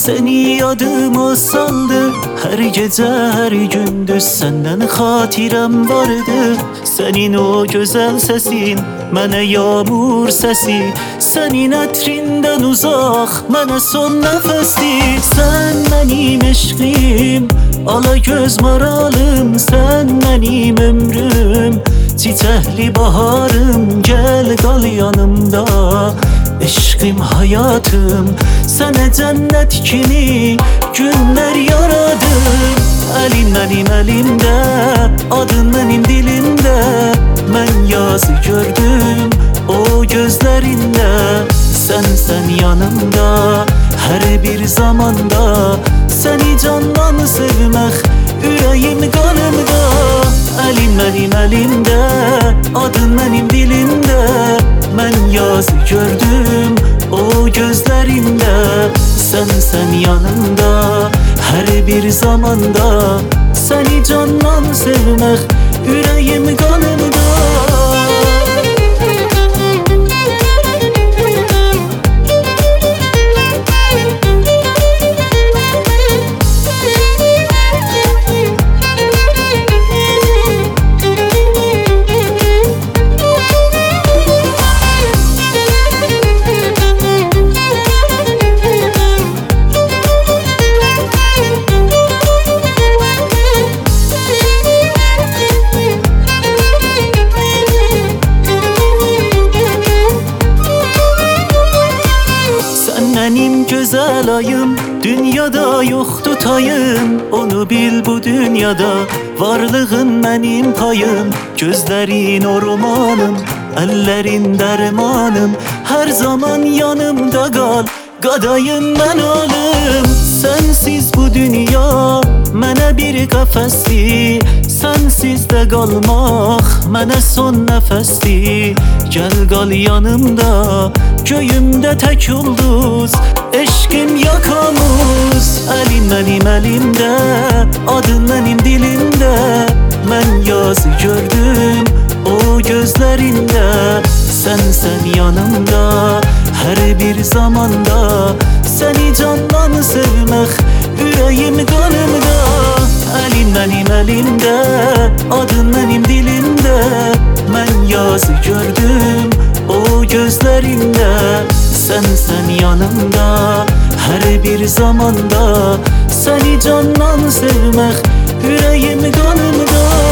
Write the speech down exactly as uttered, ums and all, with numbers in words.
Seni yadıma saldı. Her gece her gündüz senden hatirem vardı. Senin o güzel sesin mənə yağmur sesi. Senin ətrindən uzaq mənə son nəfəsdir. Sən mənim eşqim, ala göz maralım. Sən mənim ömrüm, çiçəkli baharım. Gəl qal yanımda, eşqim hayatım. Sənə cənnət kimi günlər yaradım. Əlin mənim əlimdə, adın mənim dilimdə. Mən yazı gördüm o gözlərində. Sən sən yanımda, hər bir zamanda. Səni candan sevmək ürəyim qanımda. Əlin mənim əlimdə, adın mənim dilimdə. Mən yazı gördüm o gözlərində. Sən sən yanımda, hər bir zamanda. Səni candan sevmək ürəyim qanımda. Benim güzel ayım, dünyada yoktu tayım. Onu bil bu dünyada, varlığın benim payım. Gözlerin ormanım, ellerin dermanım. Her zaman yanımda kal, qadayım mən alım. Sensiz bu dünya mənə bir qəfəsdir. Sensiz də qalmaq mənə son nəfəsdir. Gəl qal yanımda, göyümdə tək ulduz. Eşqim yakamuz, əlin mənim əlimdə, adın mənim dilimdə. Mən yazı gördüm o gözlərində. Sən sən yanımda, hər bir zamanda. Səni candan sevmək ürəyim qanımda. Əlin mənim əlimdə, adın mənim dilimdə. Mən yazı gördüm o gözlərində. Sən sən yanımda, hər bir zamanda. Səni candan sevmək ürəyim qanımda.